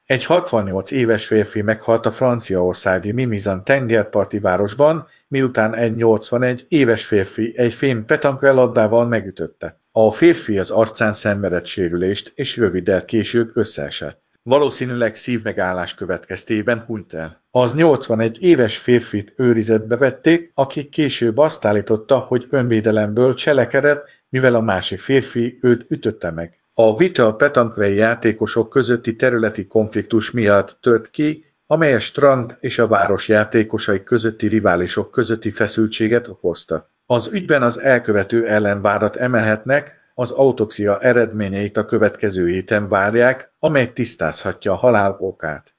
Egy 68 éves férfi meghalt a franciaországi Mimizan tengerparti városban, miután egy 81 éves férfi egy fém petanquellabdával megütötte. A férfi az arcán szenvedett sérülést, és röviddel később összeesett. Valószínűleg szívmegállás következtében hunyt el. Az 81 éves férfit őrizetbe vették, aki később azt állította, hogy önvédelemből cselekedett, mivel a másik férfi őt ütötte meg. A vita a petanquei játékosok közötti területi konfliktus miatt tört ki, amely a strand és a város játékosai közötti riválisok közötti feszültséget okozta. Az ügyben az elkövető ellen vádat emelhetnek, az autopszia eredményeit a következő héten várják, amely tisztázhatja a halál okát.